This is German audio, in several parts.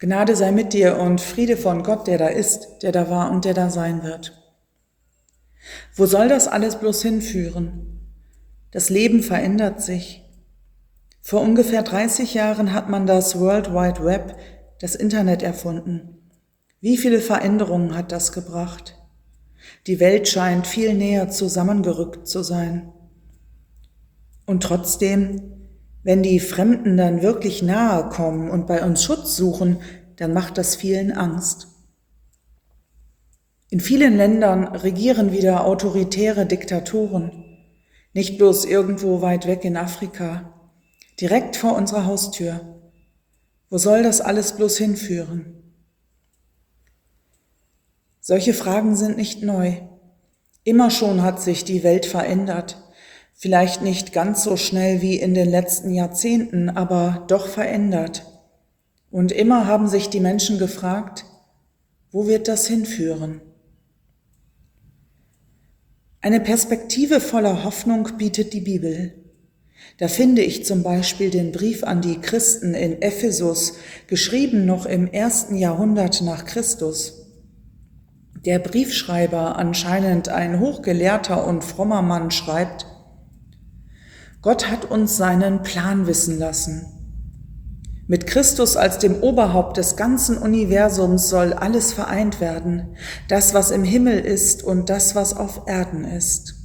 Gnade sei mit dir und Friede von Gott, der da ist, der da war und der da sein wird. Wo soll das alles bloß hinführen? Das Leben verändert sich. Vor ungefähr 30 Jahren hat man das World Wide Web, das Internet, erfunden. Wie viele Veränderungen hat das gebracht? Die Welt scheint viel näher zusammengerückt zu sein. Und trotzdem, wenn die Fremden dann wirklich nahe kommen und bei uns Schutz suchen, dann macht das vielen Angst. In vielen Ländern regieren wieder autoritäre Diktatoren, nicht bloß irgendwo weit weg in Afrika, direkt vor unserer Haustür. Wo soll das alles bloß hinführen? Solche Fragen sind nicht neu. Immer schon hat sich die Welt verändert. Vielleicht nicht ganz so schnell wie in den letzten Jahrzehnten, aber doch verändert. Und immer haben sich die Menschen gefragt, wo wird das hinführen? Eine Perspektive voller Hoffnung bietet die Bibel. Da finde ich zum Beispiel den Brief an die Christen in Ephesus, geschrieben noch im 1. Jahrhundert nach Christus. Der Briefschreiber, anscheinend ein hochgelehrter und frommer Mann, schreibt: Gott hat uns seinen Plan wissen lassen. Mit Christus als dem Oberhaupt des ganzen Universums soll alles vereint werden, das, was im Himmel ist und das, was auf Erden ist.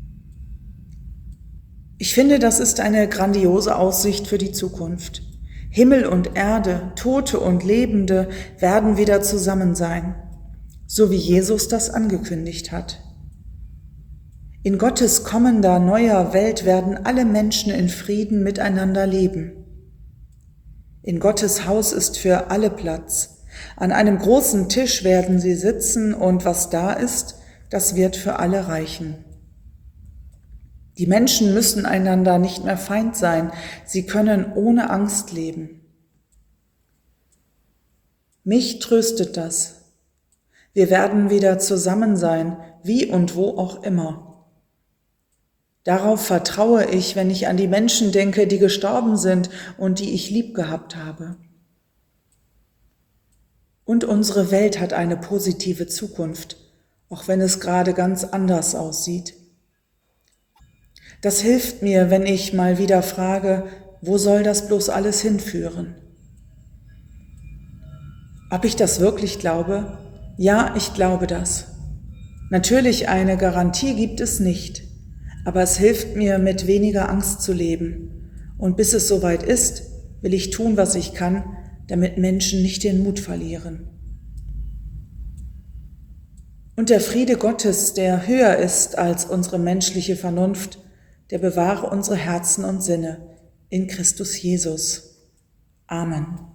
Ich finde, das ist eine grandiose Aussicht für die Zukunft. Himmel und Erde, Tote und Lebende werden wieder zusammen sein, so wie Jesus das angekündigt hat. In Gottes kommender neuer Welt werden alle Menschen in Frieden miteinander leben. In Gottes Haus ist für alle Platz. An einem großen Tisch werden sie sitzen und was da ist, das wird für alle reichen. Die Menschen müssen einander nicht mehr Feind sein, sie können ohne Angst leben. Mich tröstet das. Wir werden wieder zusammen sein, wie und wo auch immer. Darauf vertraue ich, wenn ich an die Menschen denke, die gestorben sind und die ich lieb gehabt habe. Und unsere Welt hat eine positive Zukunft, auch wenn es gerade ganz anders aussieht. Das hilft mir, wenn ich mal wieder frage, wo soll das bloß alles hinführen? Ob ich das wirklich glaube? Ja, ich glaube das. Natürlich, eine Garantie gibt es nicht. Aber es hilft mir, mit weniger Angst zu leben. Und bis es soweit ist, will ich tun, was ich kann, damit Menschen nicht den Mut verlieren. Und der Friede Gottes, der höher ist als unsere menschliche Vernunft, der bewahre unsere Herzen und Sinne in Christus Jesus. Amen.